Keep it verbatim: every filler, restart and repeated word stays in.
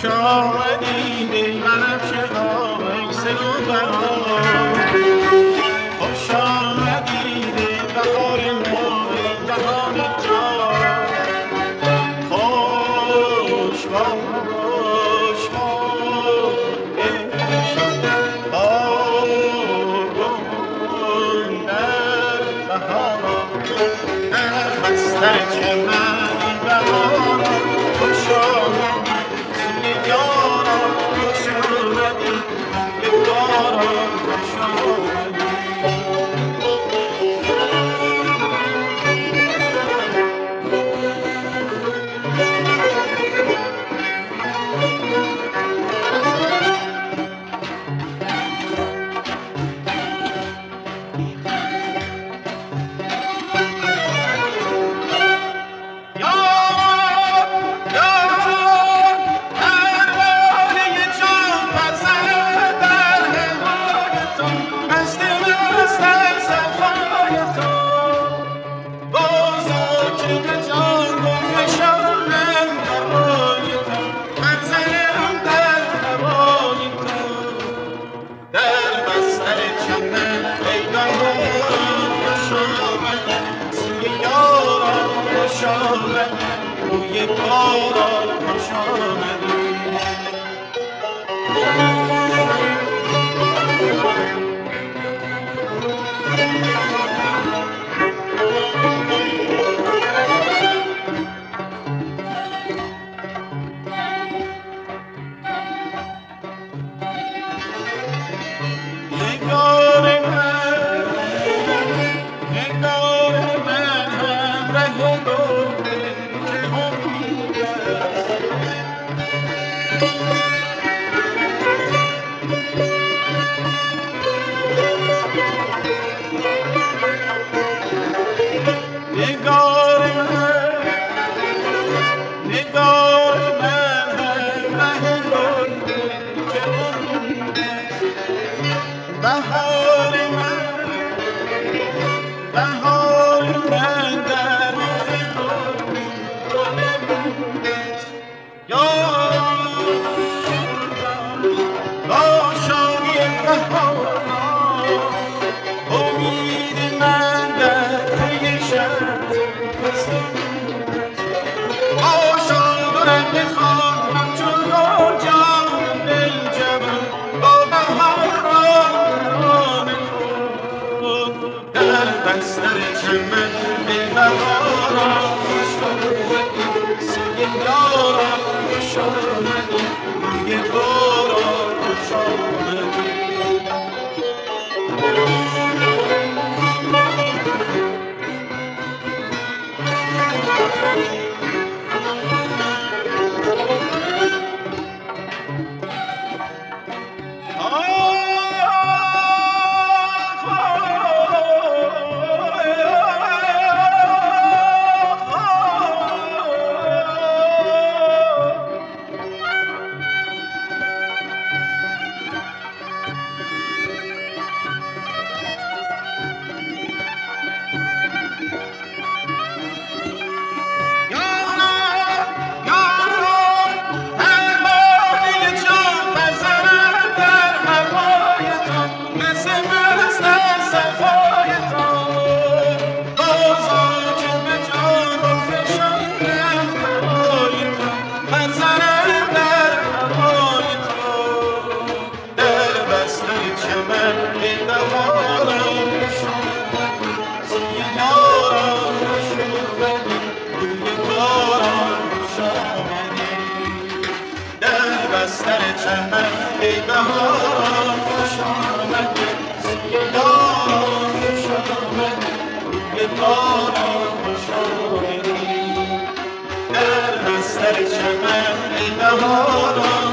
خوش آمدی ای بنفشه های سلوبران، خوش آمدی ای بهار نو ای بهار جان، خوش باش باش آگون در بهار در بستر چمن ای بهار، خوش آمدی سوی یاران، خوش آمدی به باران، خوش آمدی. روی باران خوش آمدی. نگار من نگار من همراه گل که امید است، نگار من نگار من همراه گل که امید است، بهار من بهار من در روز گل است، یا با شادی بهار امید من در پی شب آشاد و رنگ خان همچون گل جان دلجوان با بهاران خود در بستر چمن ای بهاران، خوش آمدی سوی یاران، خوش آمدی روی باران، خوش آمدی. بستر چمن ای بهاران، خوش آمدی سوی یاران، خوش آمدی روی باران، خوش آمدی در بستر چمن ای بهاران.